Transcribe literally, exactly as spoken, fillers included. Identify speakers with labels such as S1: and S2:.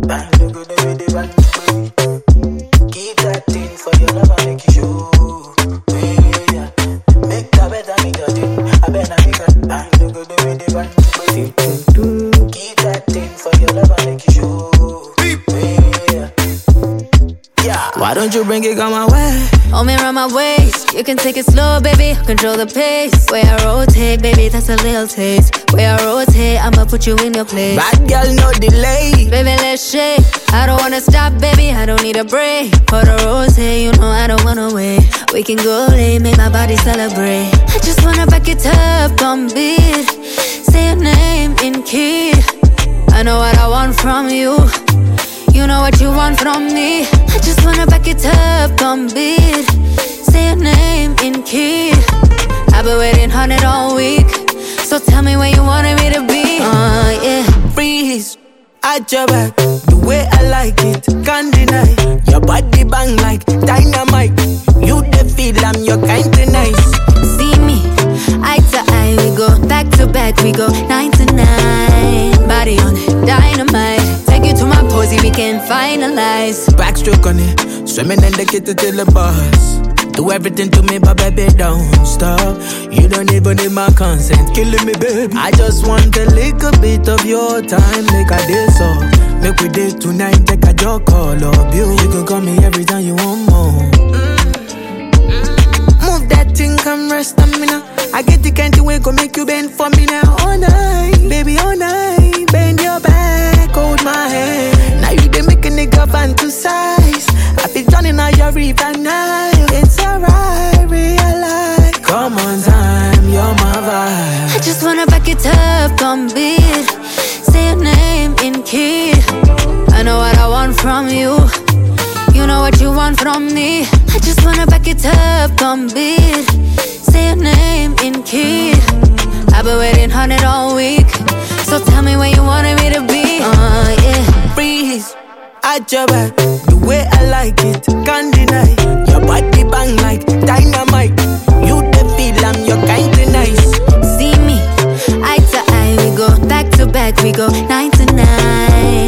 S1: bang, you go there with the bang, baby. Keep that thing for your love and make you show. Yeah, make that better, make your thing. I better make that bang, you go there with the bang, baby. Keep that thing for your love and make you show. Yeah. Why don't you bring it on my way?
S2: Hold me around my waist. You can take it slow, baby. Control the pace. Way I rotate, baby, that's a little taste. Way I rotate, I'ma put you in your place.
S1: Bad girl, no delay.
S2: Baby, let's shake. I don't wanna stop, baby. I don't need a break. For the rose, you know I don't wanna wait. We can go late, make my body celebrate. I just wanna back it up on beat. Say your name in key. I know what I want from you. You know what you want from me. I just wanna back it up on beat. Say your name in key. I've been waiting on it all week. So tell me where you wanted me to be. Uh, yeah.
S1: Freeze at your back, the way I like it, can't deny. Your body bang like dynamite. You the feel I'm your kind of nice.
S2: See me, eye to eye, we go back to back, we go nine to nine. Body on it, dynamite. Take you to my posy, we can finalize.
S1: Backstroke on it, swimming in the kitchen till the bus. Do everything to me, but baby, don't stop. You don't even need my consent, killing me, baby. I just want a little bit of your time, make a day so. Make we date tonight, take a joke, call up you. You can call me every time you want more. Move that thing, come rest on me now. I get the kind of way, go make you bend for me now. All night, baby, all night. Bend your back, hold my hand. Now you dey make a nigga fantasize. I be drowning out your river now. It's alright, realize. Come on time, you're my vibe.
S2: I just wanna back it up on beat. Say your name in key. I know what I want from you. You know what you want from me. I just wanna back it up on beat. Say your name in key. I've been waiting on it all week. So tell me where you wanted me to be. Uh, yeah.
S1: Freeze at your back, the way I like it, can't deny. Your body bang like dynamite. You the feel I'm your kind of nice.
S2: See me, eye to eye, we go back to back, we go nine to nine.